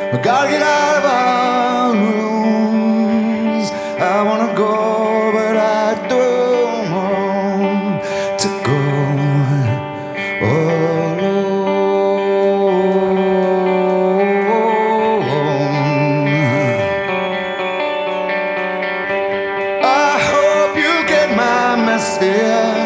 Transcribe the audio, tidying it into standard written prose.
We gotta get out of our rooms. I wanna go, but I don't want to go alone. I hope you get my message.